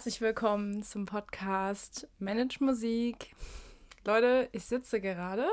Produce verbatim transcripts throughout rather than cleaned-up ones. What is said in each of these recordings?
Herzlich willkommen zum Podcast Manage Musik. Leute, ich sitze gerade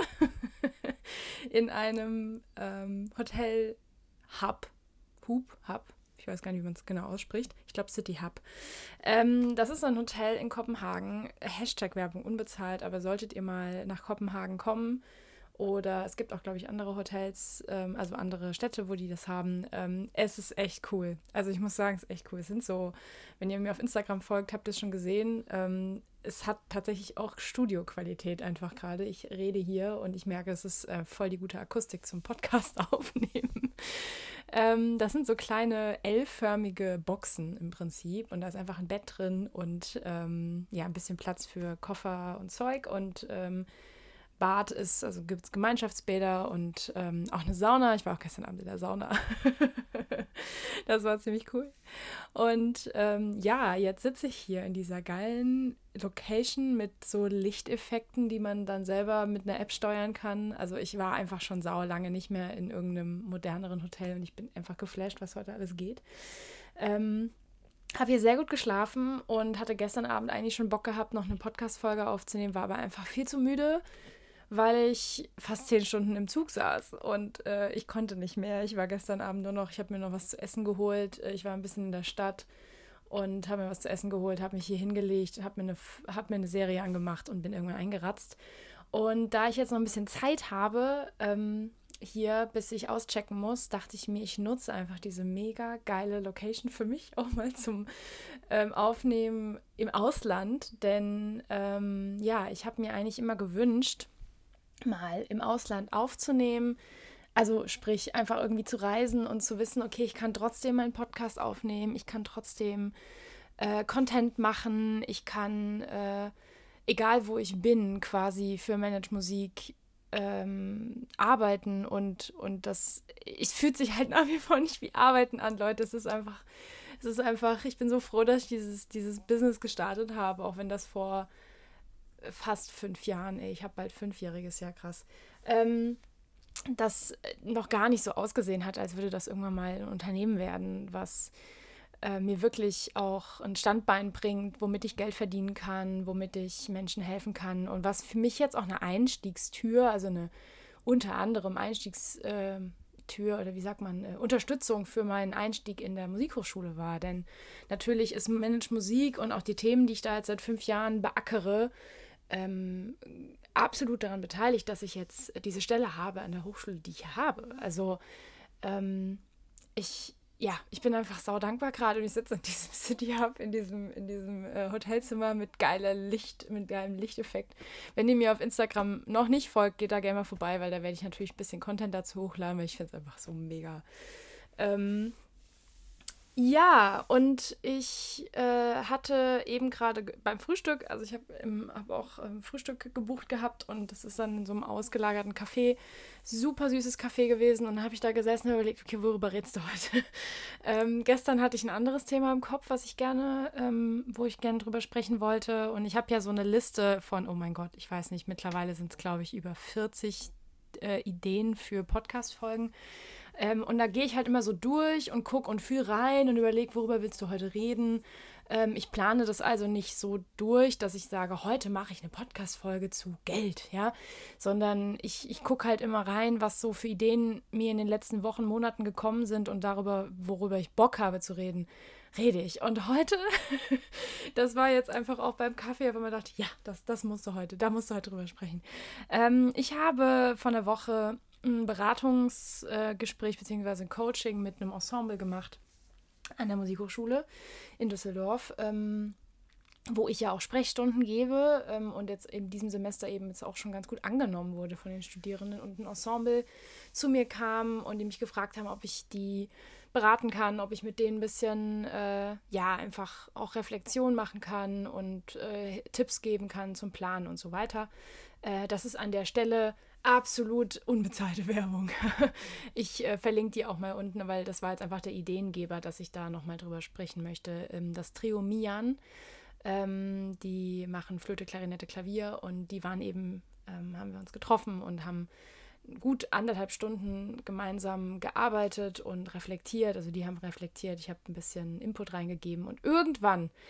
in einem ähm, Hotel Hub. Hub, Hub. Ich weiß gar nicht, wie man es genau ausspricht. Ich glaube City Hub. Ähm, das ist ein Hotel in Kopenhagen. Hashtag Werbung unbezahlt, aber solltet ihr mal nach Kopenhagen kommen, oder es gibt auch, glaube ich, andere Hotels, ähm, also andere Städte, wo die das haben. Ähm, es ist echt cool. Also ich muss sagen, es ist echt cool. Es sind so, wenn ihr mir auf Instagram folgt, habt ihr es schon gesehen. Ähm, es hat tatsächlich auch Studioqualität einfach gerade. Ich rede hier und ich merke, es ist äh, voll die gute Akustik zum Podcast aufnehmen. ähm, das sind so kleine L-förmige Boxen im Prinzip und da ist einfach ein Bett drin und ähm, ja, ein bisschen Platz für Koffer und Zeug und ähm, Bad ist, also gibt es Gemeinschaftsbäder und ähm, auch eine Sauna. Ich war auch gestern Abend in der Sauna. Das war ziemlich cool. Und ähm, ja, jetzt sitze ich hier in dieser geilen Location mit so Lichteffekten, die man dann selber mit einer App steuern kann. Also ich war einfach schon saulange nicht mehr in irgendeinem moderneren Hotel und ich bin einfach geflasht, was heute alles geht. Ähm, habe hier sehr gut geschlafen und hatte gestern Abend eigentlich schon Bock gehabt, noch eine Podcast-Folge aufzunehmen, war aber einfach viel zu müde, weil ich fast zehn Stunden im Zug saß und äh, ich konnte nicht mehr. Ich war gestern Abend nur noch, ich habe mir noch was zu essen geholt. Ich war ein bisschen in der Stadt und habe mir was zu essen geholt, habe mich hier hingelegt, habe mir, eine, hab mir eine Serie angemacht und bin irgendwann eingeratzt. Und da ich jetzt noch ein bisschen Zeit habe, ähm, hier, bis ich auschecken muss, dachte ich mir, ich nutze einfach diese mega geile Location für mich auch mal zum ähm, Aufnehmen im Ausland. Denn ähm, ja, ich habe mir eigentlich immer gewünscht, mal im Ausland aufzunehmen. Also sprich, einfach irgendwie zu reisen und zu wissen, okay, ich kann trotzdem meinen Podcast aufnehmen, ich kann trotzdem äh, Content machen, ich kann, äh, egal wo ich bin, quasi für Manage Musik ähm, arbeiten und, und das, es fühlt sich halt nach wie vor nicht wie Arbeiten an, Leute. Es ist einfach, es ist einfach, ich bin so froh, dass ich dieses, dieses Business gestartet habe, auch wenn das vor fast fünf Jahren, ey, ich habe bald fünfjähriges Jahr, krass, ähm, das noch gar nicht so ausgesehen hat, als würde das irgendwann mal ein Unternehmen werden, was äh, mir wirklich auch ein Standbein bringt, womit ich Geld verdienen kann, womit ich Menschen helfen kann und was für mich jetzt auch eine Einstiegstür, also eine unter anderem Einstiegstür oder wie sagt man, äh, Unterstützung für meinen Einstieg in der Musikhochschule war. Denn natürlich ist Manage Musik und auch die Themen, die ich da jetzt seit fünf Jahren beackere, ähm, absolut daran beteiligt, dass ich jetzt diese Stelle habe an der Hochschule, die ich habe. Also ähm, ich, ja, ich bin einfach sau dankbar gerade und ich sitze in diesem City Hub, in diesem, in diesem äh, Hotelzimmer mit geiler Licht, mit geilem Lichteffekt. Wenn ihr mir auf Instagram noch nicht folgt, geht da gerne mal vorbei, weil da werde ich natürlich ein bisschen Content dazu hochladen, weil ich finde es einfach so mega. Ähm, ja, und ich äh, hatte eben gerade ge- beim Frühstück, also ich habe hab auch ähm, Frühstück gebucht gehabt und das ist dann in so einem ausgelagerten Café, super süßes Café gewesen und dann habe ich da gesessen und überlegt, okay, worüber redest du heute? ähm, gestern hatte ich ein anderes Thema im Kopf, was ich gerne, ähm, wo ich gerne drüber sprechen wollte und ich habe ja so eine Liste von, oh mein Gott, ich weiß nicht, mittlerweile sind es glaube ich über vierzig äh, Ideen für Podcast-Folgen. Ähm, und da gehe ich halt immer so durch und gucke und fühle rein und überlege, worüber willst du heute reden. Ähm, ich plane das also nicht so durch, dass ich sage, heute mache ich eine Podcast-Folge zu Geld, ja, sondern ich, ich gucke halt immer rein, was so für Ideen mir in den letzten Wochen, Monaten gekommen sind und darüber, worüber ich Bock habe zu reden, rede ich. Und heute, das war jetzt einfach auch beim Kaffee, weil man dachte, ja, das, das musst du heute, da musst du heute drüber sprechen. Ähm, ich habe von der Woche ein Beratungsgespräch bzw. ein Coaching mit einem Ensemble gemacht an der Musikhochschule in Düsseldorf, ähm, wo ich ja auch Sprechstunden gebe ähm, und jetzt in diesem Semester eben jetzt auch schon ganz gut angenommen wurde von den Studierenden und ein Ensemble zu mir kam und die mich gefragt haben, ob ich die beraten kann, ob ich mit denen ein bisschen, äh, ja, einfach auch Reflexion machen kann und äh, Tipps geben kann zum Planen und so weiter. Äh, das ist an der Stelle absolut unbezahlte Werbung. Ich äh, verlinke die auch mal unten, weil das war jetzt einfach der Ideengeber, dass ich da nochmal drüber sprechen möchte. Ähm, das Trio Mian, ähm, die machen Flöte, Klarinette, Klavier und die waren eben, ähm, haben wir uns getroffen und haben gut anderthalb Stunden gemeinsam gearbeitet und reflektiert. Also die haben reflektiert, ich habe ein bisschen Input reingegeben und irgendwann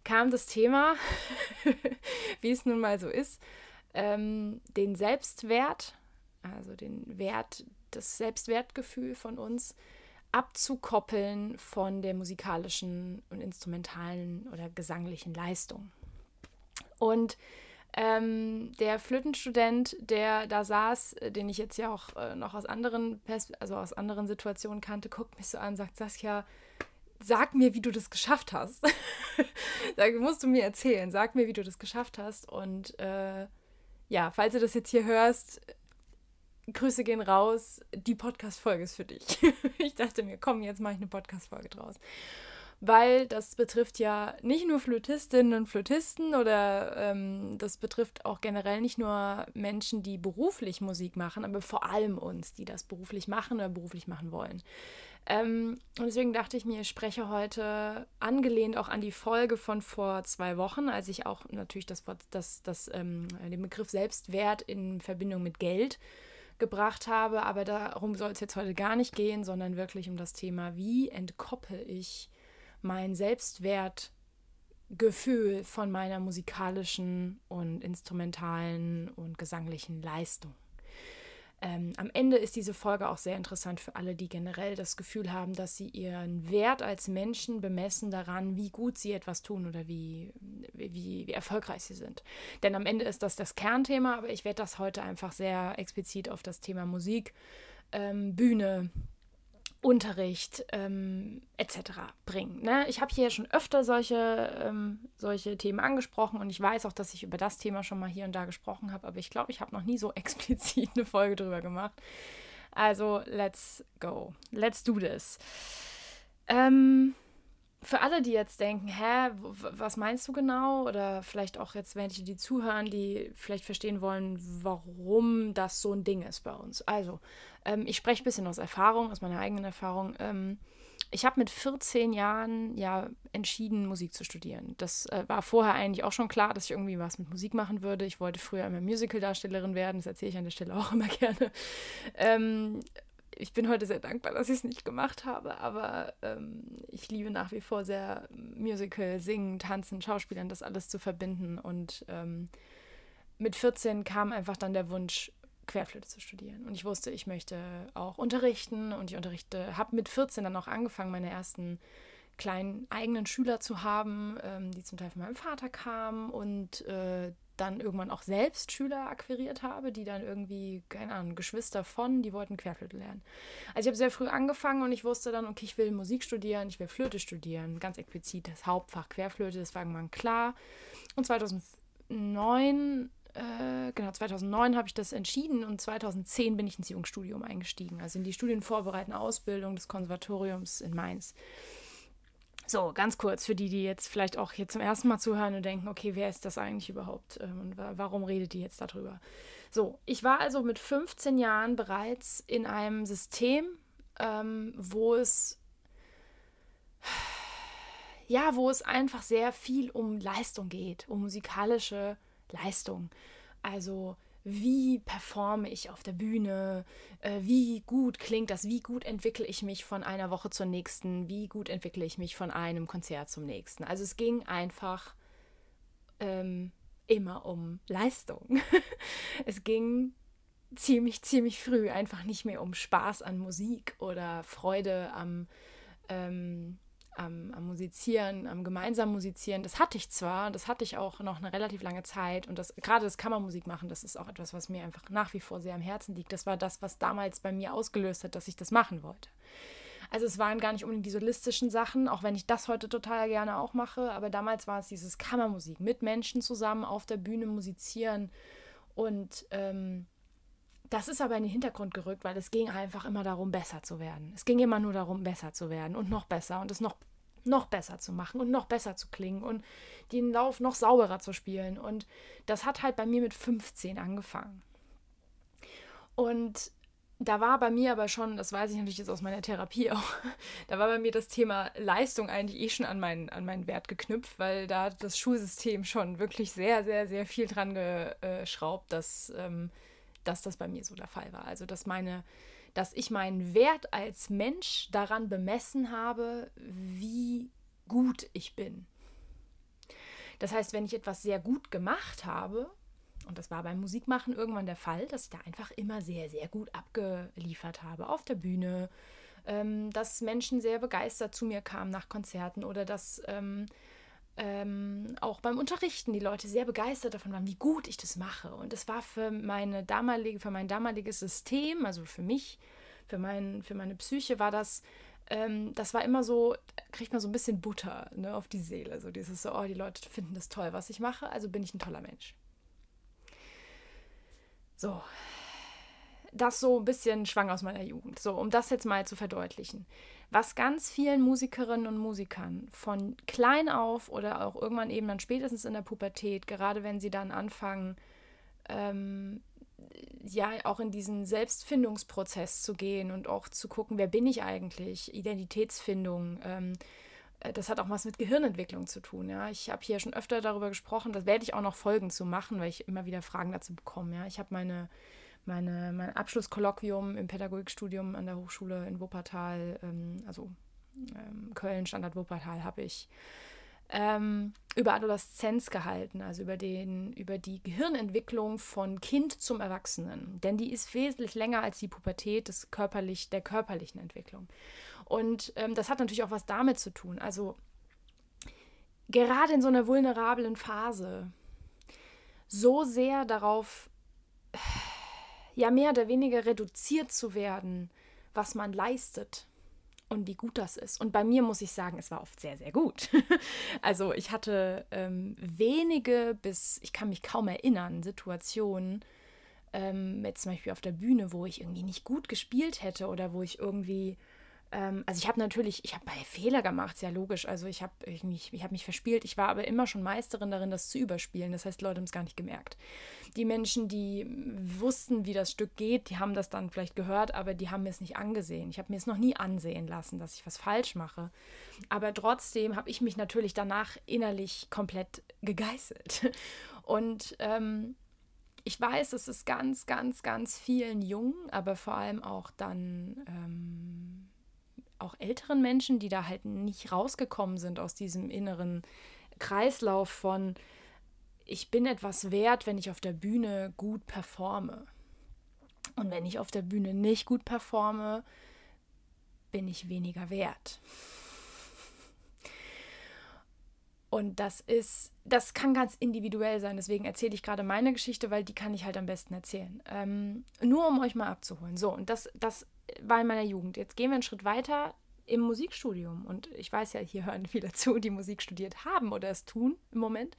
kam das Thema, wie es nun mal so ist, ähm, den Selbstwert, also den Wert, das Selbstwertgefühl von uns abzukoppeln von der musikalischen und instrumentalen oder gesanglichen Leistung. Und ähm, der Flötenstudent, der da saß, den ich jetzt ja auch äh, noch aus anderen, Pers- also aus anderen Situationen kannte, guckt mich so an und sagt, Saskia, sag mir, wie du das geschafft hast. Sag, musst du mir erzählen, sag mir, wie du das geschafft hast. Und äh, ja, falls du das jetzt hier hörst, Grüße gehen raus, die Podcast-Folge ist für dich. Ich dachte mir, komm, jetzt mache ich eine Podcast-Folge draus. Weil das betrifft ja nicht nur Flötistinnen und Flötisten oder ähm, das betrifft auch generell nicht nur Menschen, die beruflich Musik machen, aber vor allem uns, die das beruflich machen oder beruflich machen wollen. Ähm, und deswegen dachte ich mir, ich spreche heute angelehnt auch an die Folge von vor zwei Wochen, als ich auch natürlich das, das, das, ähm, den Begriff Selbstwert in Verbindung mit Geld gebracht habe, aber darum soll es jetzt heute gar nicht gehen, sondern wirklich um das Thema, wie entkoppel ich mein Selbstwertgefühl von meiner musikalischen und instrumentalen und gesanglichen Leistung. Ähm, am Ende ist diese Folge auch sehr interessant für alle, die generell das Gefühl haben, dass sie ihren Wert als Menschen bemessen daran, wie gut sie etwas tun oder wie, wie, wie erfolgreich sie sind. Denn am Ende ist das das Kernthema, aber ich werde das heute einfach sehr explizit auf das Thema Musik, ähm, Bühne, Unterricht ähm, et cetera bringen. Ne? Ich habe hier schon öfter solche, ähm, solche Themen angesprochen und ich weiß auch, dass ich über das Thema schon mal hier und da gesprochen habe, aber ich glaube, ich habe noch nie so explizit eine Folge drüber gemacht. Also, let's go. Let's do this. Ähm, für alle, die jetzt denken, hä, was meinst du genau? Oder vielleicht auch jetzt welche, die zuhören, die vielleicht verstehen wollen, warum das so ein Ding ist bei uns. Also, ähm, ich spreche ein bisschen aus Erfahrung, aus meiner eigenen Erfahrung. Ähm, ich habe mit vierzehn Jahren ja entschieden, Musik zu studieren. Das äh, war vorher eigentlich auch schon klar, dass ich irgendwie was mit Musik machen würde. Ich wollte früher immer Musical-Darstellerin werden, das erzähle ich an der Stelle auch immer gerne. Ähm, Ich bin heute sehr dankbar, dass ich es nicht gemacht habe, aber ähm, ich liebe nach wie vor sehr Musical, Singen, Tanzen, Schauspielern, das alles zu verbinden. Und ähm, mit vierzehn kam einfach dann der Wunsch, Querflöte zu studieren. Und ich wusste, ich möchte auch unterrichten und ich unterrichte, habe mit vierzehn dann auch angefangen, meine ersten kleinen eigenen Schüler zu haben, ähm, die zum Teil von meinem Vater kamen und äh, dann irgendwann auch selbst Schüler akquiriert habe, die dann irgendwie, keine Ahnung, Geschwister von, die wollten Querflöte lernen. Also ich habe sehr früh angefangen und ich wusste dann, okay, ich will Musik studieren, ich will Flöte studieren, ganz explizit das Hauptfach Querflöte, das war irgendwann klar. Und zweitausendneun, äh, genau, zweitausendneun habe ich das entschieden und zweitausendzehn bin ich ins Jugendstudium eingestiegen, also in die studienvorbereitende Ausbildung des Konservatoriums in Mainz. So, ganz kurz für die, die jetzt vielleicht auch hier zum ersten Mal zuhören und denken, okay, wer ist das eigentlich überhaupt ähm, und warum redet die jetzt darüber? So, ich war also mit fünfzehn Jahren bereits in einem System, ähm, wo es ja, wo es einfach sehr viel um Leistung geht, um musikalische Leistung. Also wie performe ich auf der Bühne, äh, wie gut klingt das, wie gut entwickle ich mich von einer Woche zur nächsten, wie gut entwickle ich mich von einem Konzert zum nächsten. Also es ging einfach ähm, immer um Leistung. Es ging ziemlich, ziemlich früh einfach nicht mehr um Spaß an Musik oder Freude am ähm, am, am Musizieren, am gemeinsamen Musizieren. Das hatte ich zwar, das hatte ich auch noch eine relativ lange Zeit und das, gerade das Kammermusik machen, das ist auch etwas, was mir einfach nach wie vor sehr am Herzen liegt. Das war das, was damals bei mir ausgelöst hat, dass ich das machen wollte. Also es waren gar nicht unbedingt die solistischen Sachen, auch wenn ich das heute total gerne auch mache, aber damals war es dieses Kammermusik, mit Menschen zusammen auf der Bühne musizieren und ähm, das ist aber in den Hintergrund gerückt, weil es ging einfach immer darum, besser zu werden. Es ging immer nur darum, besser zu werden und noch besser und es noch, noch besser zu machen und noch besser zu klingen und den Lauf noch sauberer zu spielen. Und das hat halt bei mir mit fünfzehn angefangen. Und da war bei mir aber schon, das weiß ich natürlich jetzt aus meiner Therapie auch, da war bei mir das Thema Leistung eigentlich eh schon an meinen, an meinen Wert geknüpft, weil da hat das Schulsystem schon wirklich sehr, sehr, sehr viel dran geschraubt, dass, ähm, dass das bei mir so der Fall war. Also, dass meine, dass ich meinen Wert als Mensch daran bemessen habe, wie gut ich bin. Das heißt, wenn ich etwas sehr gut gemacht habe, und das war beim Musikmachen irgendwann der Fall, dass ich da einfach immer sehr, sehr gut abgeliefert habe auf der Bühne, ähm, dass Menschen sehr begeistert zu mir kamen nach Konzerten oder dass ähm, ähm, auch beim Unterrichten die Leute sehr begeistert davon waren, wie gut ich das mache. Und das war für meine damalige, für mein damaliges System, also für mich, für, mein, für meine Psyche war das, ähm, das war immer so, kriegt man so ein bisschen Butter, ne, auf die Seele. So dieses so, oh, die Leute finden das toll, was ich mache, also bin ich ein toller Mensch. So, das so ein bisschen schwang aus meiner Jugend. So, um das jetzt mal zu verdeutlichen. Was ganz vielen Musikerinnen und Musikern von klein auf oder auch irgendwann eben dann spätestens in der Pubertät, gerade wenn sie dann anfangen, ähm, ja, auch in diesen Selbstfindungsprozess zu gehen und auch zu gucken, wer bin ich eigentlich, Identitätsfindung, ähm, das hat auch was mit Gehirnentwicklung zu tun. Ja? Ich habe hier schon öfter darüber gesprochen, das werde ich auch noch Folgen zu machen, weil ich immer wieder Fragen dazu bekomme. Ja? Ich habe meine, meine, mein Abschlusskolloquium im Pädagogikstudium an der Hochschule in Wuppertal, ähm, also ähm, Köln, Standort Wuppertal, habe ich ähm, über Adoleszenz gehalten, also über, den, über die Gehirnentwicklung von Kind zum Erwachsenen. Denn die ist wesentlich länger als die Pubertät des körperlich, der körperlichen Entwicklung. Und ähm, das hat natürlich auch was damit zu tun. Also gerade in so einer vulnerablen Phase so sehr darauf, ja mehr oder weniger reduziert zu werden, was man leistet und wie gut das ist. Und bei mir muss ich sagen, es war oft sehr, sehr gut. Also ich hatte ähm, wenige bis, ich kann mich kaum erinnern, Situationen, ähm, jetzt zum Beispiel auf der Bühne, wo ich irgendwie nicht gut gespielt hätte oder wo ich irgendwie also ich habe natürlich, ich habe Fehler gemacht, sehr logisch. Also ich habe mich, ich hab mich verspielt. Ich war aber immer schon Meisterin darin, das zu überspielen. Das heißt, Leute haben es gar nicht gemerkt. Die Menschen, die wussten, wie das Stück geht, die haben das dann vielleicht gehört, aber die haben mir es nicht angesehen. Ich habe mir es noch nie ansehen lassen, dass ich was falsch mache. Aber trotzdem habe ich mich natürlich danach innerlich komplett gegeißelt. Und ähm, ich weiß, es ist ganz, ganz, ganz vielen Jungen, aber vor allem auch dann ähm, auch älteren Menschen, die da halt nicht rausgekommen sind aus diesem inneren Kreislauf von ich bin etwas wert, wenn ich auf der Bühne gut performe. Und wenn ich auf der Bühne nicht gut performe, bin ich weniger wert. Und das ist, das kann ganz individuell sein, deswegen erzähle ich gerade meine Geschichte, weil die kann ich halt am besten erzählen. Ähm, nur um euch mal abzuholen. So, und das, das war in meiner Jugend. Jetzt gehen wir einen Schritt weiter im Musikstudium. Und ich weiß ja, hier hören viele zu, die Musik studiert haben oder es tun im Moment.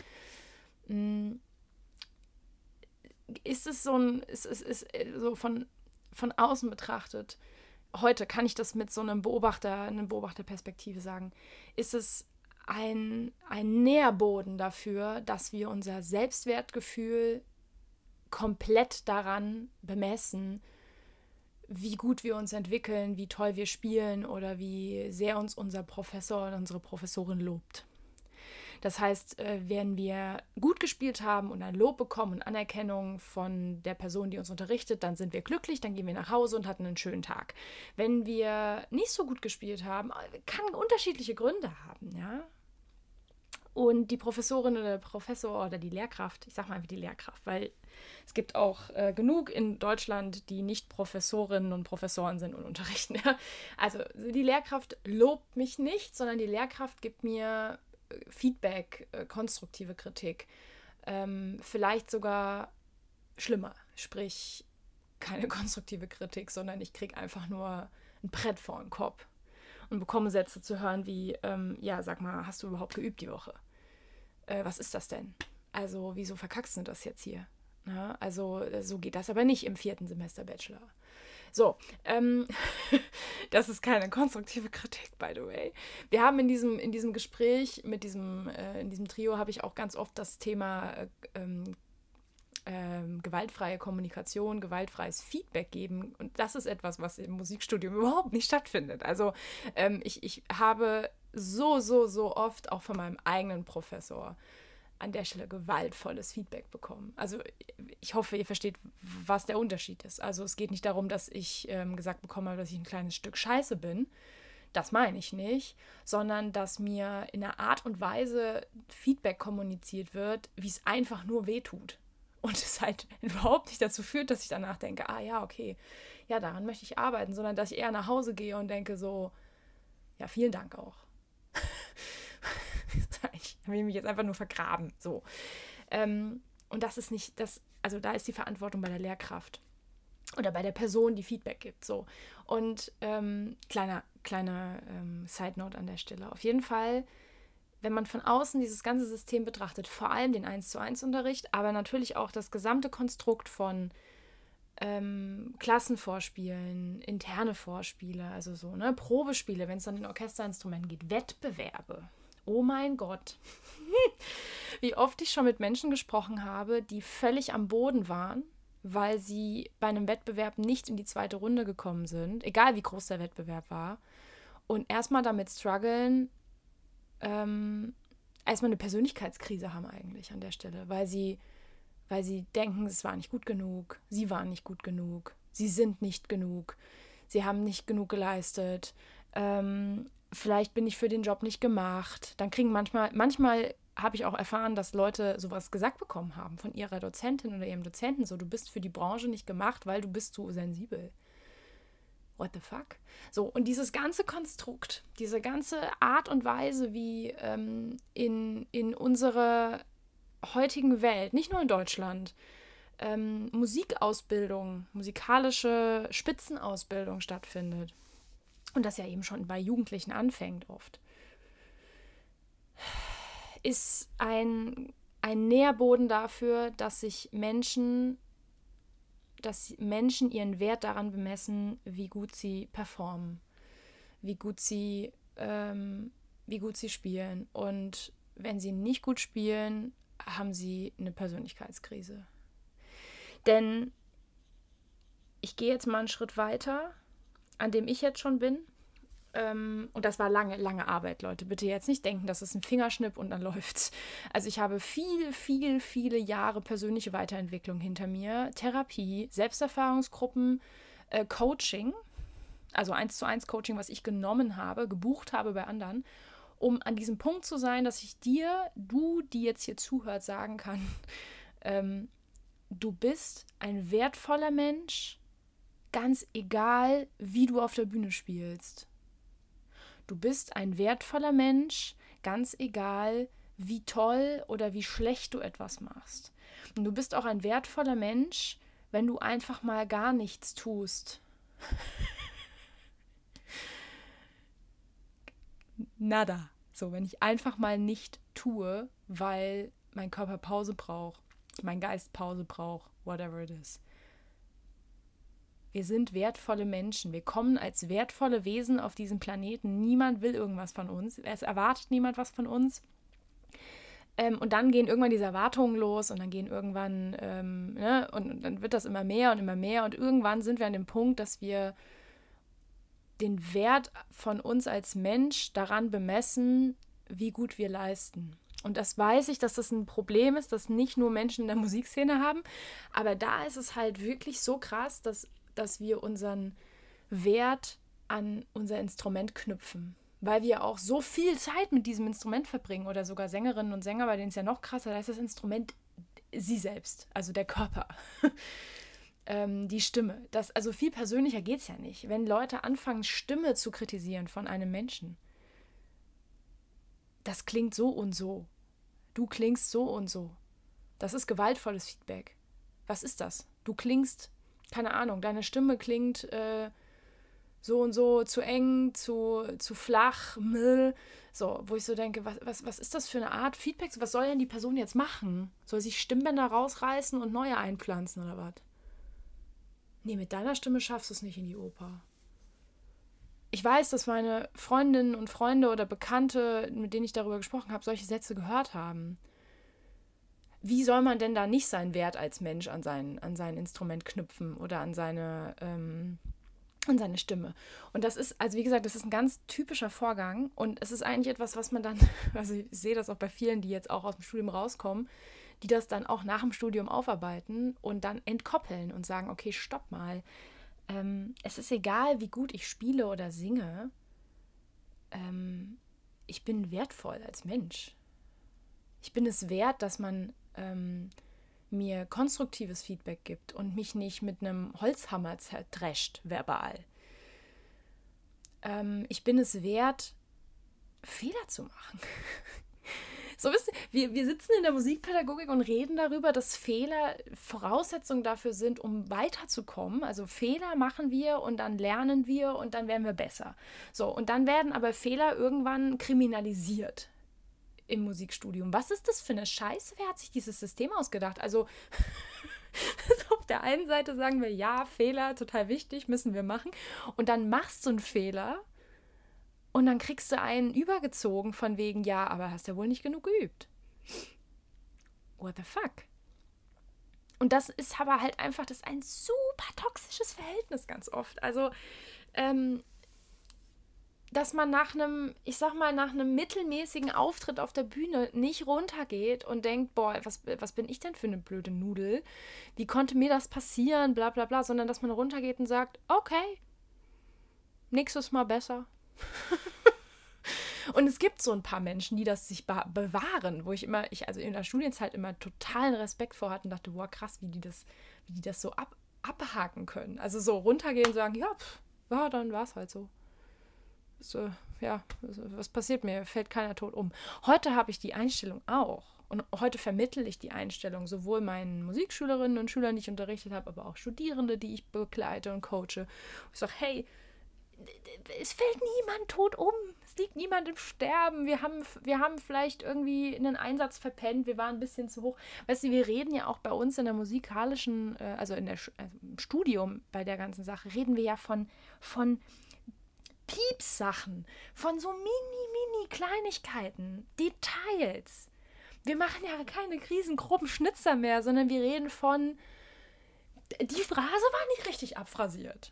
Ist es so ein, ist es ist, ist so von, von außen betrachtet, heute kann ich das mit so einem Beobachter, einer Beobachterperspektive sagen, ist es ein, ein Nährboden dafür, dass wir unser Selbstwertgefühl komplett daran bemessen, wie gut wir uns entwickeln, wie toll wir spielen oder wie sehr uns unser Professor oder unsere Professorin lobt. Das heißt, wenn wir gut gespielt haben und ein Lob bekommen und Anerkennung von der Person, die uns unterrichtet, dann sind wir glücklich, dann gehen wir nach Hause und hatten einen schönen Tag. Wenn wir nicht so gut gespielt haben, kann unterschiedliche Gründe haben, ja. Und die Professorin oder der Professor oder die Lehrkraft, ich sag mal einfach die Lehrkraft, weil es gibt auch äh, genug in Deutschland, die nicht Professorinnen und Professoren sind und unterrichten. Ja? Also die Lehrkraft lobt mich nicht, sondern die Lehrkraft gibt mir Feedback, äh, konstruktive Kritik. Ähm, vielleicht sogar schlimmer, sprich keine konstruktive Kritik, sondern ich kriege einfach nur ein Brett vor den Kopf und bekomme Sätze zu hören wie, ähm, ja, sag mal, hast du überhaupt geübt die Woche? Äh, was ist das denn? Also, wieso verkackst du das jetzt hier? Na, also, so geht das aber nicht im vierten Semester Bachelor. So, ähm, das ist keine konstruktive Kritik, by the way. Wir haben in diesem, in diesem Gespräch, mit diesem, äh, in diesem Trio habe ich auch ganz oft das Thema äh, ähm, ähm, gewaltfreie Kommunikation, gewaltfreies Feedback geben. Und das ist etwas, was im Musikstudium überhaupt nicht stattfindet. Also ähm, ich, ich habe so, so, so oft auch von meinem eigenen Professor an der Stelle gewaltvolles Feedback bekommen. Also ich hoffe, ihr versteht, was der Unterschied ist. Also es geht nicht darum, dass ich ähm, gesagt bekommen habe, dass ich ein kleines Stück Scheiße bin. Das meine ich nicht, sondern dass mir in einer Art und Weise Feedback kommuniziert wird, wie es einfach nur wehtut. Und es halt überhaupt nicht dazu führt, dass ich danach denke, ah ja, okay, ja, daran möchte ich arbeiten, sondern dass ich eher nach Hause gehe und denke so, ja, vielen Dank auch. Ich habe mich jetzt einfach nur vergraben. So. Ähm, und das ist nicht, das, also da ist die Verantwortung bei der Lehrkraft. Oder bei der Person, die Feedback gibt. So. Und ähm, kleiner, kleiner ähm, Side-Note an der Stelle. Auf jeden Fall, wenn man von außen dieses ganze System betrachtet, vor allem den eins zu eins Unterricht, aber natürlich auch das gesamte Konstrukt von ähm, Klassenvorspielen, interne Vorspiele, also so, ne, Probespiele, wenn es dann in Orchesterinstrumenten geht, Wettbewerbe. Oh mein Gott. Wie oft ich schon mit Menschen gesprochen habe, die völlig am Boden waren, weil sie bei einem Wettbewerb nicht in die zweite Runde gekommen sind, egal wie groß der Wettbewerb war, und erstmal damit strugglen, ähm, erstmal eine Persönlichkeitskrise haben eigentlich an der Stelle, weil sie, weil sie denken, es war nicht gut genug, sie waren nicht gut genug, sie sind nicht genug, sie haben nicht genug geleistet, ähm, vielleicht bin ich für den Job nicht gemacht. Dann kriegen manchmal, manchmal habe ich auch erfahren, dass Leute sowas gesagt bekommen haben von ihrer Dozentin oder ihrem Dozenten, so, du bist für die Branche nicht gemacht, weil du bist zu sensibel. What the fuck? So, und dieses ganze Konstrukt, diese ganze Art und Weise, wie ähm, in, in unserer heutigen Welt, nicht nur in Deutschland, ähm, Musikausbildung, musikalische Spitzenausbildung stattfindet. Und das ja eben schon bei Jugendlichen anfängt oft, ist ein, ein Nährboden dafür, dass sich Menschen, dass Menschen ihren Wert daran bemessen, wie gut sie performen, wie gut sie, ähm, wie gut sie spielen. Und wenn sie nicht gut spielen, haben sie eine Persönlichkeitskrise. Denn ich gehe jetzt mal einen Schritt weiter, an dem ich jetzt schon bin. Ähm, und das war lange, lange Arbeit, Leute. Bitte jetzt nicht denken, das ist ein Fingerschnipp und dann läuft's. Also ich habe viel, viel, viele Jahre persönliche Weiterentwicklung hinter mir. Therapie, Selbsterfahrungsgruppen, äh, Coaching, also eins zu eins Coaching, was ich genommen habe, gebucht habe bei anderen, um an diesem Punkt zu sein, dass ich dir, du, die jetzt hier zuhört, sagen kann, ähm, du bist ein wertvoller Mensch, ganz egal, wie du auf der Bühne spielst. Du bist ein wertvoller Mensch, ganz egal, wie toll oder wie schlecht du etwas machst. Und du bist auch ein wertvoller Mensch, wenn du einfach mal gar nichts tust. Nada. So, wenn ich einfach mal nicht tue, weil mein Körper Pause braucht, mein Geist Pause braucht, whatever it is. Wir sind wertvolle Menschen. Wir kommen als wertvolle Wesen auf diesen Planeten. Niemand will irgendwas von uns. Es erwartet niemand was von uns. Ähm, und dann gehen irgendwann diese Erwartungen los und dann gehen irgendwann, ähm, ne, und, und dann wird das immer mehr und immer mehr. Und irgendwann sind wir an dem Punkt, dass wir den Wert von uns als Mensch daran bemessen, wie gut wir leisten. Und das weiß ich, dass das ein Problem ist, das nicht nur Menschen in der Musikszene haben. Aber da ist es halt wirklich so krass, dass dass wir unseren Wert an unser Instrument knüpfen. Weil wir auch so viel Zeit mit diesem Instrument verbringen oder sogar Sängerinnen und Sänger, bei denen es ja noch krasser, da ist das Instrument sie selbst, also der Körper, ähm, die Stimme. Das, also viel persönlicher geht es ja nicht. Wenn Leute anfangen, Stimme zu kritisieren von einem Menschen, das klingt so und so. Du klingst so und so. Das ist gewaltvolles Feedback. Was ist das? Du klingst keine Ahnung, deine Stimme klingt äh, so und so zu eng, zu, zu flach, mh. So, wo ich so denke, was, was, was ist das für eine Art Feedback? Was soll denn die Person jetzt machen? Soll sich Stimmbänder rausreißen und neue einpflanzen oder was? Nee, mit deiner Stimme schaffst du es nicht in die Oper. Ich weiß, dass meine Freundinnen und Freunde oder Bekannte, mit denen ich darüber gesprochen habe, solche Sätze gehört haben. Wie soll man denn da nicht seinen Wert als Mensch an sein, an sein Instrument knüpfen oder an seine, ähm, an seine Stimme? Und das ist, also wie gesagt, das ist ein ganz typischer Vorgang und es ist eigentlich etwas, was man dann, also ich sehe das auch bei vielen, die jetzt auch aus dem Studium rauskommen, die das dann auch nach dem Studium aufarbeiten und dann entkoppeln und sagen, okay, stopp mal, ähm, es ist egal, wie gut ich spiele oder singe, ähm, ich bin wertvoll als Mensch. Ich bin es wert, dass man ähm, mir konstruktives Feedback gibt und mich nicht mit einem Holzhammer zerdrescht, verbal. Ähm, ich bin es wert, Fehler zu machen. So wisst ihr, wir, wir sitzen in der Musikpädagogik und reden darüber, dass Fehler Voraussetzungen dafür sind, um weiterzukommen. Also Fehler machen wir und dann lernen wir und dann werden wir besser. So, und dann werden aber Fehler irgendwann kriminalisiert im Musikstudium. Was ist das für eine Scheiße? Wer hat sich dieses System ausgedacht? Also auf der einen Seite sagen wir, ja, Fehler, total wichtig, müssen wir machen. Und dann machst du einen Fehler und dann kriegst du einen übergezogen von wegen, ja, aber hast ja wohl nicht genug geübt. What the fuck? Und das ist aber halt einfach, das ist ein super toxisches Verhältnis ganz oft. Also, ähm, dass man nach einem, ich sag mal, nach einem mittelmäßigen Auftritt auf der Bühne nicht runtergeht und denkt, boah, was, was bin ich denn für eine blöde Nudel? Wie konnte mir das passieren? Bla bla bla. Sondern dass man runtergeht und sagt, okay, nächstes Mal besser. Und es gibt so ein paar Menschen, die das sich be- bewahren, wo ich immer, ich also in der Studienzeit immer totalen Respekt vor hatte und dachte, boah, krass, wie die das, wie die das so ab, abhaken können. Also so runtergehen und sagen, ja, pff, ja, dann war es halt so. So, ja, was passiert mir? Fällt keiner tot um. Heute habe ich die Einstellung auch. Und heute vermittle ich die Einstellung sowohl meinen Musikschülerinnen und Schülern, die ich unterrichtet habe, aber auch Studierende, die ich begleite und coache. Ich sage, hey, es fällt niemand tot um. Es liegt niemand im Sterben. Wir haben, wir haben vielleicht irgendwie einen Einsatz verpennt. Wir waren ein bisschen zu hoch. Weißt du, wir reden ja auch bei uns in der musikalischen, also in der also im Studium bei der ganzen Sache, reden wir ja von, von Piepsachen, von so mini, mini Kleinigkeiten, Details. Wir machen ja keine riesengroben Schnitzer mehr, sondern wir reden von, die Phrase war nicht richtig abphrasiert.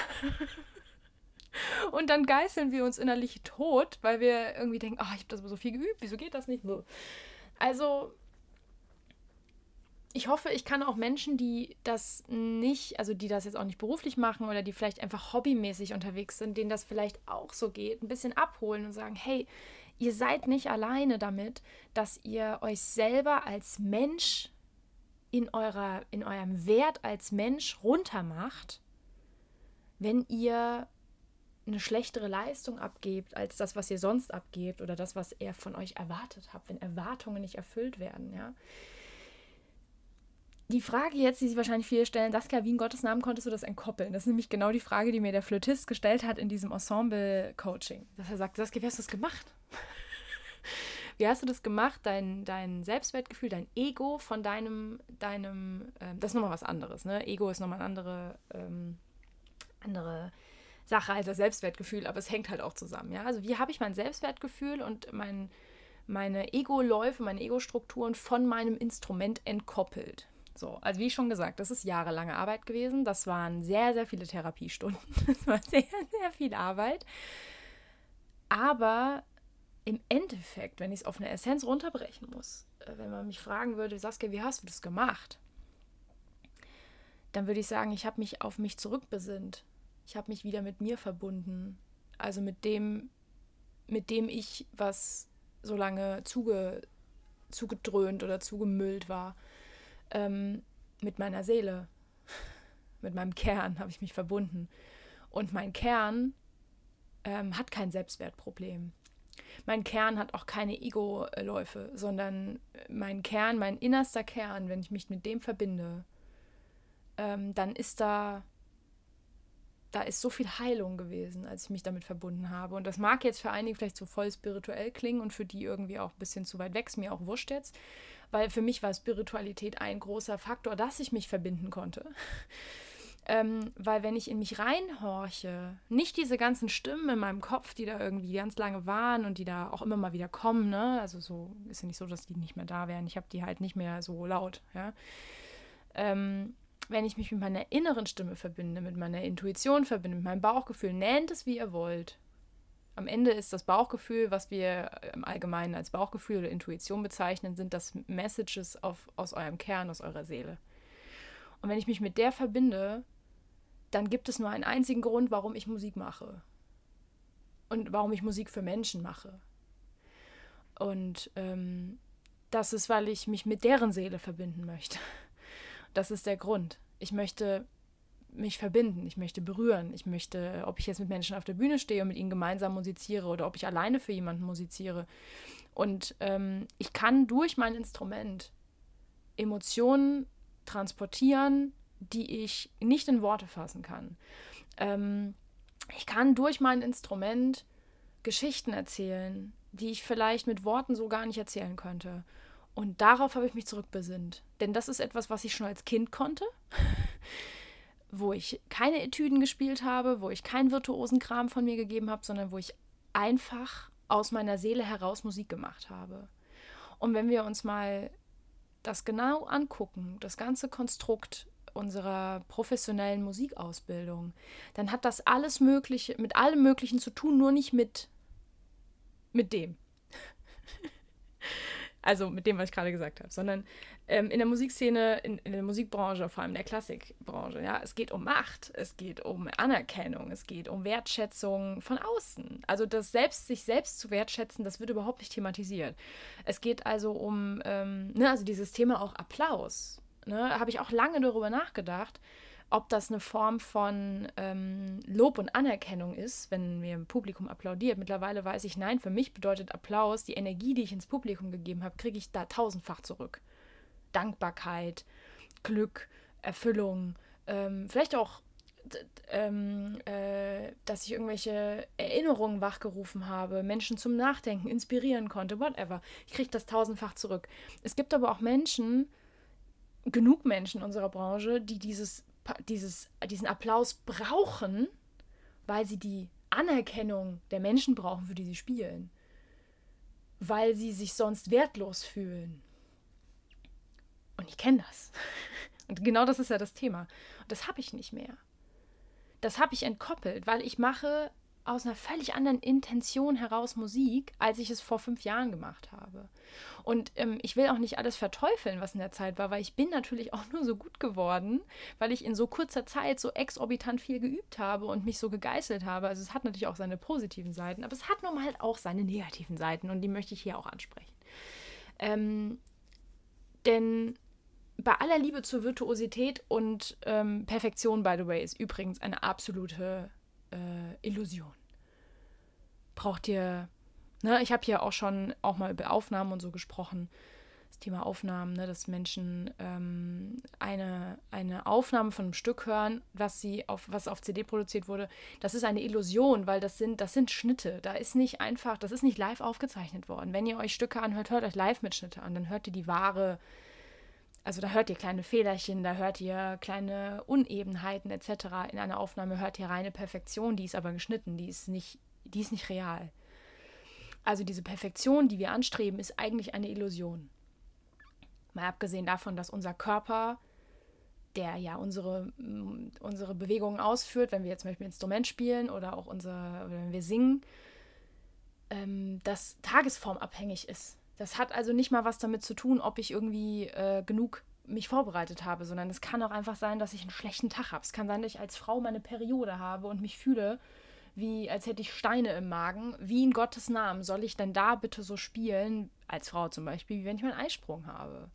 Und dann geißeln wir uns innerlich tot, weil wir irgendwie denken, oh, ich habe das aber so viel geübt, wieso geht das nicht? Also, ich hoffe, ich kann auch Menschen, die das nicht, also die das jetzt auch nicht beruflich machen oder die vielleicht einfach hobbymäßig unterwegs sind, denen das vielleicht auch so geht, ein bisschen abholen und sagen, hey, ihr seid nicht alleine damit, dass ihr euch selber als Mensch in, eurer, in eurem Wert als Mensch runtermacht, wenn ihr eine schlechtere Leistung abgebt als das, was ihr sonst abgebt oder das, was ihr von euch erwartet habt, wenn Erwartungen nicht erfüllt werden, ja. Die Frage jetzt, die sich wahrscheinlich viele stellen, Saskia, wie in Gottes Namen konntest du das entkoppeln? Das ist nämlich genau die Frage, die mir der Flötist gestellt hat in diesem Ensemble-Coaching. Dass er sagt, Saskia, wie hast du das gemacht? Wie hast du das gemacht, dein, dein Selbstwertgefühl, dein Ego von deinem, deinem ähm, das ist nochmal was anderes, ne? Ego ist nochmal eine andere, ähm, andere Sache als das Selbstwertgefühl, aber es hängt halt auch zusammen, ja? Also wie habe ich mein Selbstwertgefühl und mein, meine Ego-Läufe, meine Ego-Strukturen von meinem Instrument entkoppelt? So, also wie schon gesagt, das ist jahrelange Arbeit gewesen. Das waren sehr, sehr viele Therapiestunden. Das war sehr, sehr viel Arbeit. Aber im Endeffekt, wenn ich es auf eine Essenz runterbrechen muss, wenn man mich fragen würde, Saskia, wie hast du das gemacht? Dann würde ich sagen, ich habe mich auf mich zurückbesinnt. Ich habe mich wieder mit mir verbunden. Also mit dem, mit dem ich, was so lange zuge, zugedröhnt oder zugemüllt war. Ähm, mit meiner Seele, mit meinem Kern habe ich mich verbunden. Und mein Kern ähm, hat kein Selbstwertproblem. Mein Kern hat auch keine Ego-Läufe, sondern mein Kern, mein innerster Kern, wenn ich mich mit dem verbinde, ähm, dann ist da, da ist so viel Heilung gewesen, als ich mich damit verbunden habe. Und das mag jetzt für einige vielleicht so voll spirituell klingen und für die irgendwie auch ein bisschen zu weit weg, ist mir auch wurscht jetzt. Weil für mich war Spiritualität ein großer Faktor, dass ich mich verbinden konnte. ähm, weil wenn ich in mich reinhorche, nicht diese ganzen Stimmen in meinem Kopf, die da irgendwie ganz lange waren und die da auch immer mal wieder kommen, ne? Also so ist ja nicht so, dass die nicht mehr da wären. Ich habe die halt nicht mehr so laut, ja. Ähm, wenn ich mich mit meiner inneren Stimme verbinde, mit meiner Intuition verbinde, mit meinem Bauchgefühl, nennt es, wie ihr wollt. Am Ende ist das Bauchgefühl, was wir im Allgemeinen als Bauchgefühl oder Intuition bezeichnen, sind das Messages auf, aus eurem Kern, aus eurer Seele. Und wenn ich mich mit der verbinde, dann gibt es nur einen einzigen Grund, warum ich Musik mache. und warum ich Musik für Menschen mache. Und ähm, das ist, weil ich mich mit deren Seele verbinden möchte. Das ist der Grund. Ich möchte mich verbinden, ich möchte berühren, ich möchte, ob ich jetzt mit Menschen auf der Bühne stehe und mit ihnen gemeinsam musiziere oder ob ich alleine für jemanden musiziere. Und ähm, ich kann durch mein Instrument Emotionen transportieren, die ich nicht in Worte fassen kann. Ähm, ich kann durch mein Instrument Geschichten erzählen, die ich vielleicht mit Worten so gar nicht erzählen könnte. Und darauf habe ich mich zurückbesinnt. Denn das ist etwas, was ich schon als Kind konnte, wo ich keine Etüden gespielt habe, wo ich keinen virtuosen Kram von mir gegeben habe, sondern wo ich einfach aus meiner Seele heraus Musik gemacht habe. Und wenn wir uns mal das genau angucken, das ganze Konstrukt unserer professionellen Musikausbildung, dann hat das alles Mögliche, mit allem Möglichen zu tun, nur nicht mit, mit dem. Also mit dem, was ich gerade gesagt habe, sondern ähm, in der Musikszene, in, in der Musikbranche, vor allem in der Klassikbranche, ja, es geht um Macht, es geht um Anerkennung, es geht um Wertschätzung von außen. Also das selbst, sich selbst zu wertschätzen, das wird überhaupt nicht thematisiert. Es geht also um, ähm, ne, also dieses Thema auch Applaus. Ne, habe ich auch lange darüber nachgedacht, ob das eine Form von ähm, Lob und Anerkennung ist, wenn mir ein Publikum applaudiert. Mittlerweile weiß ich, nein, für mich bedeutet Applaus, die Energie, die ich ins Publikum gegeben habe, kriege ich da tausendfach zurück. Dankbarkeit, Glück, Erfüllung, ähm, vielleicht auch, d- ähm, äh, dass ich irgendwelche Erinnerungen wachgerufen habe, Menschen zum Nachdenken inspirieren konnte, whatever. Ich kriege das tausendfach zurück. Es gibt aber auch Menschen, genug Menschen in unserer Branche, die dieses, dieses, diesen Applaus brauchen, weil sie die Anerkennung der Menschen brauchen, für die sie spielen. Weil sie sich sonst wertlos fühlen. Und ich kenne das. Und genau das ist ja das Thema. Und das habe ich nicht mehr. Das habe ich entkoppelt, weil ich mache aus einer völlig anderen Intention heraus Musik, als ich es vor fünf Jahren gemacht habe. Und ähm, ich will auch nicht alles verteufeln, was in der Zeit war, weil ich bin natürlich auch nur so gut geworden, weil ich in so kurzer Zeit so exorbitant viel geübt habe und mich so gegeißelt habe. Also es hat natürlich auch seine positiven Seiten, aber es hat nun mal halt auch seine negativen Seiten und die möchte ich hier auch ansprechen. Ähm, denn bei aller Liebe zur Virtuosität und ähm, Perfektion, by the way, ist übrigens eine absolute äh, Illusion. Braucht ihr, ne, ich habe hier auch schon auch mal über Aufnahmen und so gesprochen, das Thema Aufnahmen, ne, dass Menschen ähm, eine, eine Aufnahme von einem Stück hören, was sie auf, was auf C D produziert wurde, das ist eine Illusion, weil das sind, das sind Schnitte. Da ist nicht einfach, das ist nicht live aufgezeichnet worden. Wenn ihr euch Stücke anhört, hört euch Live-Mitschnitte an, dann hört ihr die wahre. Also da hört ihr kleine Fehlerchen, da hört ihr kleine Unebenheiten et cetera. In einer Aufnahme hört ihr reine Perfektion, die ist aber geschnitten, die ist nicht, die ist nicht real. Also diese Perfektion, die wir anstreben, ist eigentlich eine Illusion. Mal abgesehen davon, dass unser Körper, der ja unsere, unsere Bewegungen ausführt, wenn wir jetzt zum Beispiel ein Instrument spielen oder auch unser, oder wenn wir singen, ähm, das tagesformabhängig ist. Das hat also nicht mal was damit zu tun, ob ich irgendwie äh, genug mich vorbereitet habe, sondern es kann auch einfach sein, dass ich einen schlechten Tag habe. Es kann sein, dass ich als Frau meine Periode habe und mich fühle, wie als hätte ich Steine im Magen. Wie in Gottes Namen soll ich denn da bitte so spielen, als Frau zum Beispiel, wie wenn ich meinen Eisprung habe?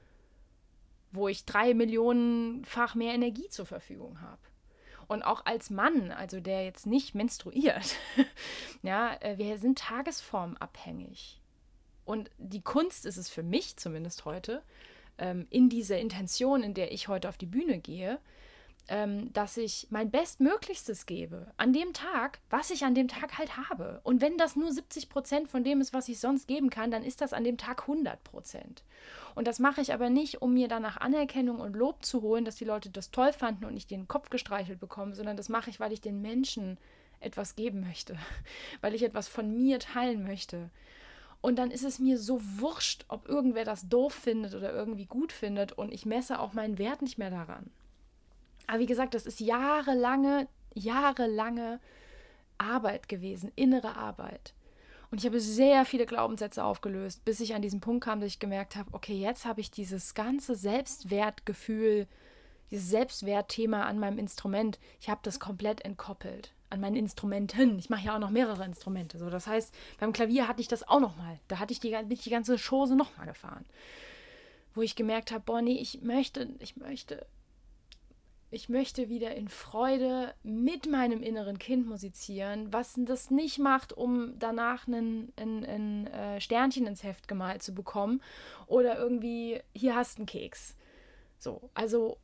Wo ich drei Millionenfach mehr Energie zur Verfügung habe. Und auch als Mann, also der jetzt nicht menstruiert, ja, wir sind tagesformabhängig. Und die Kunst ist es für mich zumindest heute, ähm, in dieser Intention, in der ich heute auf die Bühne gehe, ähm, dass ich mein Bestmöglichstes gebe an dem Tag, was ich an dem Tag halt habe. Und wenn das nur siebzig Prozent von dem ist, was ich sonst geben kann, dann ist das an dem Tag hundert Prozent. Und das mache ich aber nicht, um mir danach Anerkennung und Lob zu holen, dass die Leute das toll fanden und ich den Kopf gestreichelt bekomme, sondern das mache ich, weil ich den Menschen etwas geben möchte, weil ich etwas von mir teilen möchte. Und dann ist es mir so wurscht, ob irgendwer das doof findet oder irgendwie gut findet. Und ich messe auch meinen Wert nicht mehr daran. Aber wie gesagt, das ist jahrelange, jahrelange Arbeit gewesen, innere Arbeit. Und ich habe sehr viele Glaubenssätze aufgelöst, bis ich an diesen Punkt kam, dass ich gemerkt habe, okay, jetzt habe ich dieses ganze Selbstwertgefühl, dieses Selbstwertthema an meinem Instrument, ich habe das komplett entkoppelt. An meinen Instrumenten. Ich mache ja auch noch mehrere Instrumente. So, das heißt, beim Klavier hatte ich das auch noch mal. Da hatte ich die, bin ich die ganze Chose noch mal gefahren. Wo ich gemerkt habe, boah, nee, ich möchte, ich möchte, ich möchte wieder in Freude mit meinem inneren Kind musizieren, was das nicht macht, um danach ein, ein, ein äh, Sternchen ins Heft gemalt zu bekommen oder irgendwie, hier hast du einen Keks. So, also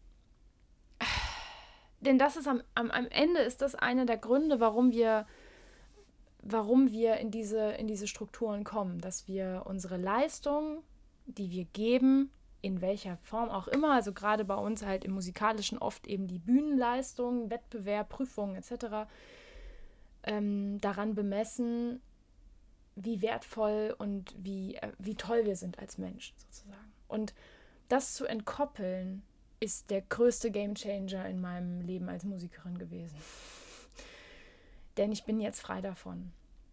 denn das ist am, am, am Ende ist das einer der Gründe, warum wir, warum wir in diese, in diese Strukturen kommen, dass wir unsere Leistung, die wir geben, in welcher Form auch immer, also gerade bei uns halt im Musikalischen oft eben die Bühnenleistung, Wettbewerb, Prüfungen et cetera, ähm, daran bemessen, wie wertvoll und wie, äh, wie toll wir sind als Mensch sozusagen. Und das zu entkoppeln, ist der größte Gamechanger in meinem Leben als Musikerin gewesen. Denn ich bin jetzt frei davon.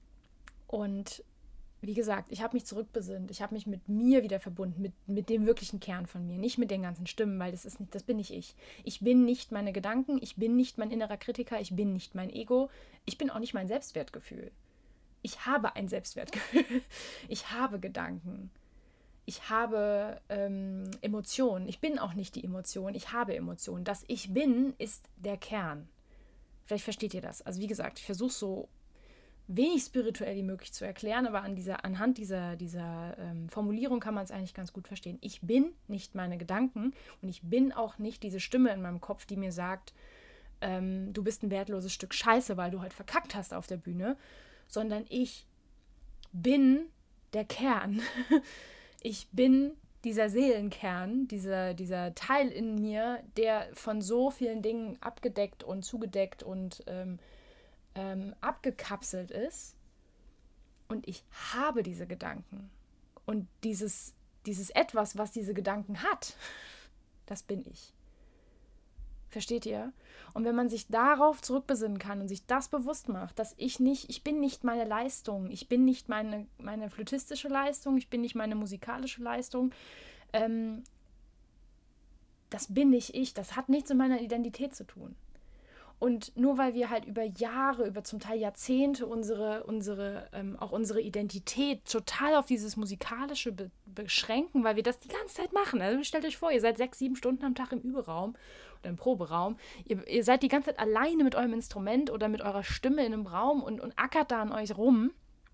Und wie gesagt, ich habe mich zurückbesinnt. Ich habe mich mit mir wieder verbunden, mit, mit dem wirklichen Kern von mir. Nicht mit den ganzen Stimmen, weil das ist nicht, das bin nicht ich. Ich bin nicht meine Gedanken, ich bin nicht mein innerer Kritiker, ich bin nicht mein Ego, ich bin auch nicht mein Selbstwertgefühl. Ich habe ein Selbstwertgefühl. Ich habe Gedanken. Ich habe ähm, Emotionen. Ich bin auch nicht die Emotion, ich habe Emotionen. Das Ich bin ist der Kern. Vielleicht versteht ihr das. Also wie gesagt, ich versuche so wenig spirituell wie möglich zu erklären, aber an dieser, anhand dieser, dieser ähm, Formulierung kann man es eigentlich ganz gut verstehen. Ich bin nicht meine Gedanken und ich bin auch nicht diese Stimme in meinem Kopf, die mir sagt, ähm, du bist ein wertloses Stück Scheiße, weil du heute verkackt hast auf der Bühne, sondern ich bin der Kern. Ich bin dieser Seelenkern, dieser, dieser Teil in mir, der von so vielen Dingen abgedeckt und zugedeckt und ähm, ähm, abgekapselt ist. Und ich habe diese Gedanken. Und dieses, dieses Etwas, was diese Gedanken hat, das bin ich. Versteht ihr? Und wenn man sich darauf zurückbesinnen kann und sich das bewusst macht, dass ich nicht, ich bin nicht meine Leistung, ich bin nicht meine, meine flötistische Leistung, ich bin nicht meine musikalische Leistung, ähm, das bin nicht ich, das hat nichts mit meiner Identität zu tun. Und nur weil wir halt über Jahre, über zum Teil Jahrzehnte unsere, unsere, ähm, auch unsere Identität total auf dieses Musikalische be- beschränken, weil wir das die ganze Zeit machen. Also stellt euch vor, ihr seid sechs, sieben Stunden am Tag im Überraum oder im Proberaum. Ihr, ihr seid die ganze Zeit alleine mit eurem Instrument oder mit eurer Stimme in einem Raum und, und ackert da an euch rum.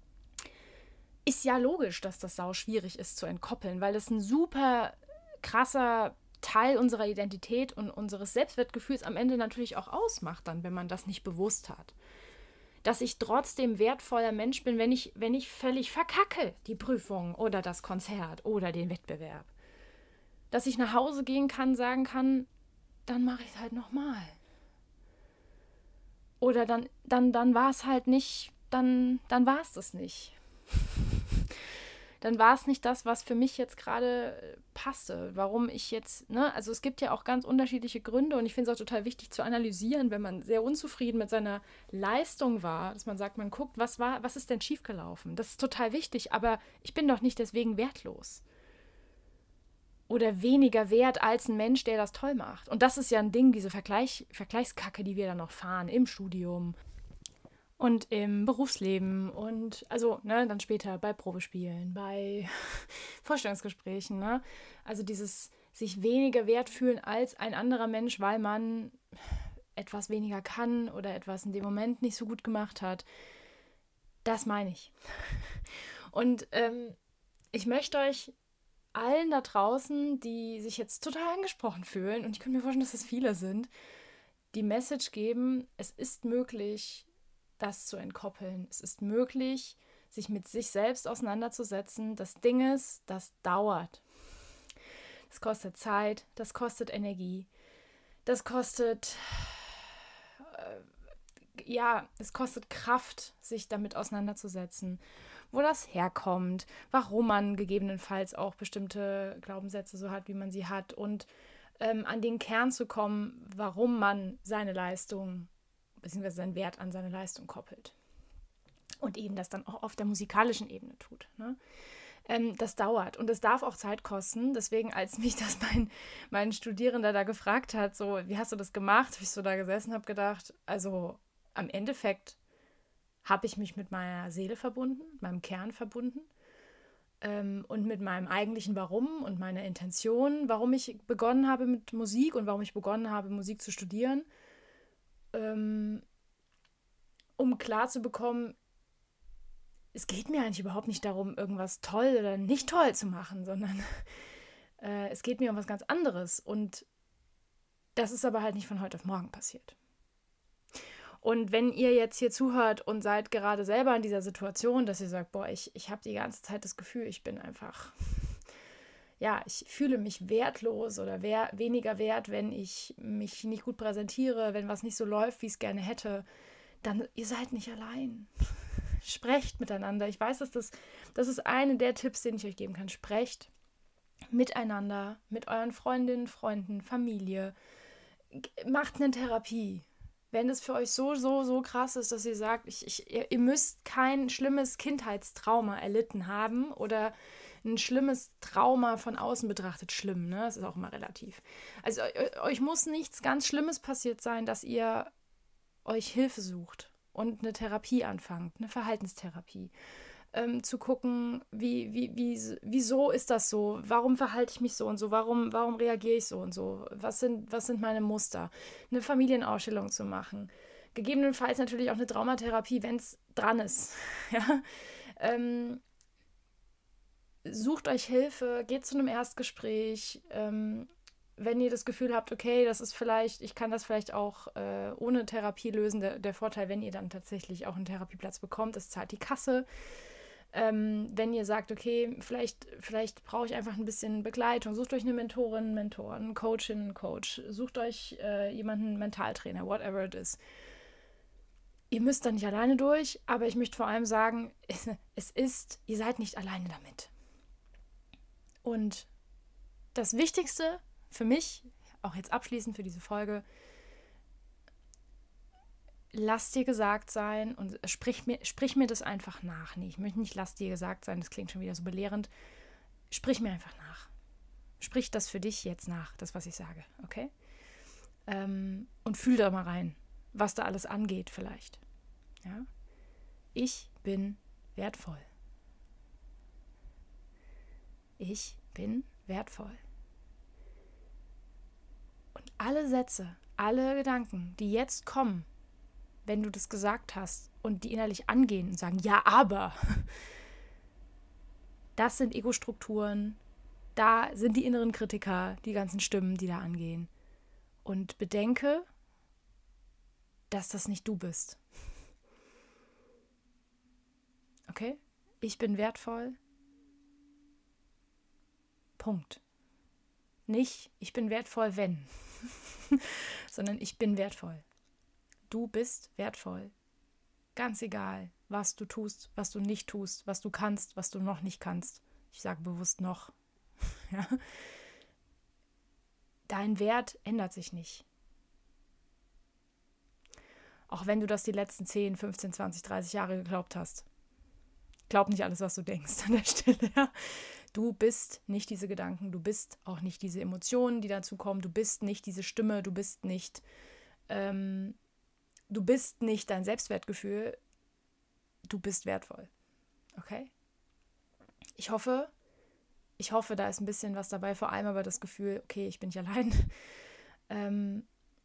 Ist ja logisch, dass das sau schwierig ist zu entkoppeln, weil das ein super krasser Teil unserer Identität und unseres Selbstwertgefühls am Ende natürlich auch ausmacht, dann, wenn man das nicht bewusst hat. Dass ich trotzdem wertvoller Mensch bin, wenn ich, wenn ich völlig verkacke, die Prüfung oder das Konzert oder den Wettbewerb. Dass ich nach Hause gehen kann, sagen kann, dann mache ich es halt nochmal. Oder dann, dann, dann war es halt nicht, dann, dann war es das nicht. Dann war es nicht das, was für mich jetzt gerade passte. Warum ich jetzt, ne, also es gibt ja auch ganz unterschiedliche Gründe und ich finde es auch total wichtig zu analysieren, wenn man sehr unzufrieden mit seiner Leistung war, dass man sagt, man guckt, was war, was ist denn schiefgelaufen? Das ist total wichtig, aber ich bin doch nicht deswegen wertlos. Oder weniger wert als ein Mensch, der das toll macht. Und das ist ja ein Ding, diese Vergleich, Vergleichskacke, die wir dann noch fahren im Studium und im Berufsleben und also ne, dann später bei Probespielen, bei Vorstellungsgesprächen. Ne? Also dieses sich weniger wert fühlen als ein anderer Mensch, weil man etwas weniger kann oder etwas in dem Moment nicht so gut gemacht hat. Das meine ich. Und ähm, ich möchte euch allen da draußen, die sich jetzt total angesprochen fühlen, und ich könnte mir vorstellen, dass das viele sind, die Message geben, es ist möglich, das zu entkoppeln. Es ist möglich, sich mit sich selbst auseinanderzusetzen. Das Ding ist, das dauert. Das kostet Zeit, das kostet Energie, das kostet, äh, ja, es kostet Kraft, sich damit auseinanderzusetzen, wo das herkommt, warum man gegebenenfalls auch bestimmte Glaubenssätze so hat, wie man sie hat und ähm, an den Kern zu kommen, warum man seine Leistung beziehungsweise seinen Wert an seine Leistung koppelt. Und eben das dann auch auf der musikalischen Ebene tut. Ne? Ähm, das dauert und es darf auch Zeit kosten. Deswegen, als mich das mein, mein Studierender da gefragt hat, so, wie hast du das gemacht, habe ich so da gesessen, habe gedacht, also am Endeffekt habe ich mich mit meiner Seele verbunden, meinem Kern verbunden ähm, und mit meinem eigentlichen Warum und meiner Intention, warum ich begonnen habe mit Musik und warum ich begonnen habe, Musik zu studieren, ähm, um klar zu bekommen, es geht mir eigentlich überhaupt nicht darum, irgendwas toll oder nicht toll zu machen, sondern äh, es geht mir um was ganz anderes. Und das ist aber halt nicht von heute auf morgen passiert. Und wenn ihr jetzt hier zuhört und seid gerade selber in dieser Situation, dass ihr sagt, boah, ich, ich habe die ganze Zeit das Gefühl, ich bin einfach, ja, ich fühle mich wertlos oder wer, weniger wert, wenn ich mich nicht gut präsentiere, wenn was nicht so läuft, wie ich es gerne hätte, dann ihr seid nicht allein. Sprecht miteinander. Ich weiß, dass das, das ist einer der Tipps, den ich euch geben kann. Sprecht miteinander, mit euren Freundinnen, Freunden, Familie. Macht eine Therapie. Wenn es für euch so, so, so krass ist, dass ihr sagt, ich, ich, ihr, ihr müsst kein schlimmes Kindheitstrauma erlitten haben oder ein schlimmes Trauma von außen betrachtet schlimm, ne? Das ist auch immer relativ. Also euch muss nichts ganz Schlimmes passiert sein, dass ihr euch Hilfe sucht und eine Therapie anfangt, eine Verhaltenstherapie. Ähm, zu gucken, wie, wie, wie, wieso ist das so? Warum verhalte ich mich so und so? Warum, warum reagiere ich so und so? Was sind, was sind meine Muster? Eine Familienausstellung zu machen. Gegebenenfalls natürlich auch eine Traumatherapie, wenn es dran ist. Ja? Ähm, sucht euch Hilfe, geht zu einem Erstgespräch. Ähm, wenn ihr das Gefühl habt, okay, das ist vielleicht, ich kann das vielleicht auch äh, ohne Therapie lösen. Der, der Vorteil, wenn ihr dann tatsächlich auch einen Therapieplatz bekommt, ist, zahlt die Kasse. Ähm, wenn ihr sagt, okay, vielleicht, vielleicht brauche ich einfach ein bisschen Begleitung, sucht euch eine Mentorin, einen Mentor, einen Coachin, einen Coach, sucht euch äh, jemanden, einen Mentaltrainer, whatever it is. Ihr müsst da nicht alleine durch, aber ich möchte vor allem sagen, es ist, ihr seid nicht alleine damit. Und das Wichtigste für mich, auch jetzt abschließend für diese Folge, lass dir gesagt sein und sprich mir, sprich mir das einfach nach. Nee, ich möchte nicht lass dir gesagt sein, das klingt schon wieder so belehrend. Sprich mir einfach nach. Sprich das für dich jetzt nach, das, was ich sage, okay? Ähm, und fühl da mal rein, was da alles angeht vielleicht. Ja? Ich bin wertvoll. Ich bin wertvoll. Und alle Sätze, alle Gedanken, die jetzt kommen, wenn du das gesagt hast und die innerlich angehen und sagen, ja, aber, das sind Ego-Strukturen, da sind die inneren Kritiker, die ganzen Stimmen, die da angehen. Und bedenke, dass das nicht du bist. Okay? Ich bin wertvoll. Punkt. Nicht, ich bin wertvoll, wenn, sondern ich bin wertvoll. Du bist wertvoll. Ganz egal, was du tust, was du nicht tust, was du kannst, was du noch nicht kannst. Ich sage bewusst noch. Ja? Dein Wert ändert sich nicht. Auch wenn du das die letzten zehn, fünfzehn, zwanzig, dreißig Jahre geglaubt hast. Glaub nicht alles, was du denkst an der Stelle. Ja? Du bist nicht diese Gedanken, du bist auch nicht diese Emotionen, die dazu kommen. Du bist nicht diese Stimme, du bist nicht... Ähm, Du bist nicht dein Selbstwertgefühl, du bist wertvoll. Okay? Ich hoffe, ich hoffe, da ist ein bisschen was dabei, vor allem aber das Gefühl, okay, ich bin nicht allein. Ähm,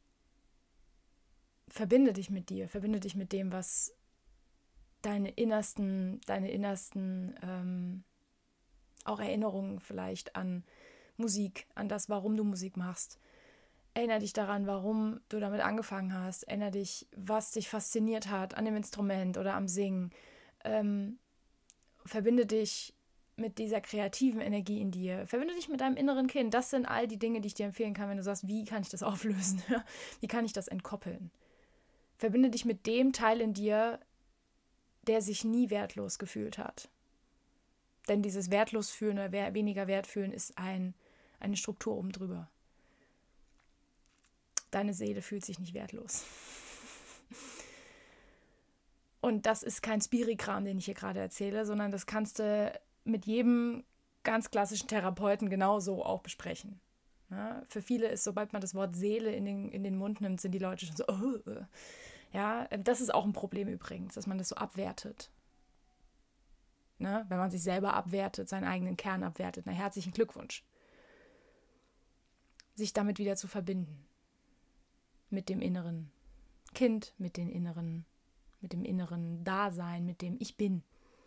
verbinde dich mit dir, verbinde dich mit dem, was deine innersten, deine innersten ähm, auch Erinnerungen vielleicht an Musik, an das, warum du Musik machst. Erinnere dich daran, warum du damit angefangen hast. Erinnere dich, was dich fasziniert hat an dem Instrument oder am Singen. Ähm, verbinde dich mit dieser kreativen Energie in dir. Verbinde dich mit deinem inneren Kind. Das sind all die Dinge, die ich dir empfehlen kann, wenn du sagst, wie kann ich das auflösen? Wie kann ich das entkoppeln? Verbinde dich mit dem Teil in dir, der sich nie wertlos gefühlt hat. Denn dieses wertlos fühlen oder weniger wert fühlen ist ein, eine Struktur oben drüber. Deine Seele fühlt sich nicht wertlos. Und das ist kein Spiri-Kram, den ich hier gerade erzähle, sondern das kannst du mit jedem ganz klassischen Therapeuten genauso auch besprechen. Ja, für viele ist, sobald man das Wort Seele in den, in den Mund nimmt, sind die Leute schon so, oh. Ja, das ist auch ein Problem übrigens, dass man das so abwertet. Ne? Wenn man sich selber abwertet, seinen eigenen Kern abwertet. Na, herzlichen Glückwunsch. Sich damit wieder zu verbinden. Mit dem inneren Kind, mit den inneren, mit dem inneren Dasein, mit dem Ich bin.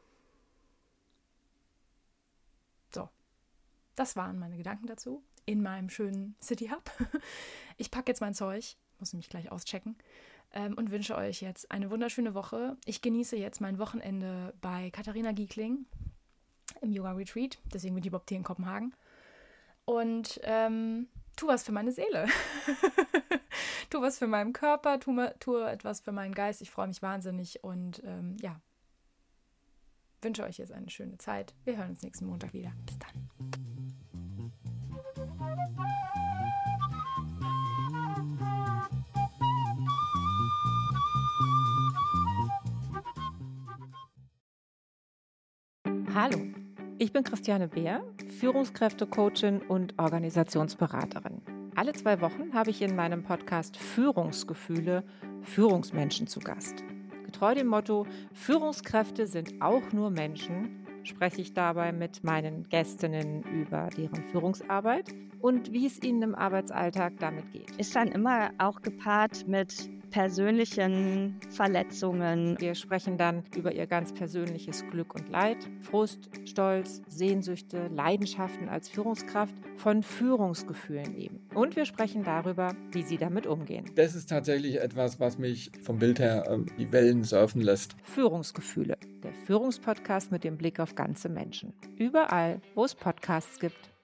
So, das waren meine Gedanken dazu in meinem schönen City Hub. Ich packe jetzt mein Zeug, muss nämlich gleich auschecken, ähm, und wünsche euch jetzt eine wunderschöne Woche. Ich genieße jetzt mein Wochenende bei Katharina Giekling im Yoga Retreat, deswegen bin ich überhaupt hier in Kopenhagen. Und ähm, tu was für meine Seele. Tu was für meinen Körper, tu, tu etwas für meinen Geist. Ich freue mich wahnsinnig und ähm, ja, wünsche euch jetzt eine schöne Zeit. Wir hören uns nächsten Montag wieder. Bis dann. Hallo, ich bin Christiane Beer, Führungskräfte-Coachin und Organisationsberaterin. Alle zwei Wochen habe ich in meinem Podcast Führungsgefühle Führungsmenschen zu Gast. Getreu dem Motto, Führungskräfte sind auch nur Menschen, spreche ich dabei mit meinen Gästinnen über deren Führungsarbeit und wie es ihnen im Arbeitsalltag damit geht. Ist dann immer auch gepaart mit persönlichen Verletzungen. Wir sprechen dann über ihr ganz persönliches Glück und Leid, Frust, Stolz, Sehnsüchte, Leidenschaften als Führungskraft, von Führungsgefühlen eben. Und wir sprechen darüber, wie sie damit umgehen. Das ist tatsächlich etwas, was mich vom Bild her äh, die Wellen surfen lässt. Führungsgefühle, der Führungspodcast mit dem Blick auf ganze Menschen. Überall, wo es Podcasts gibt.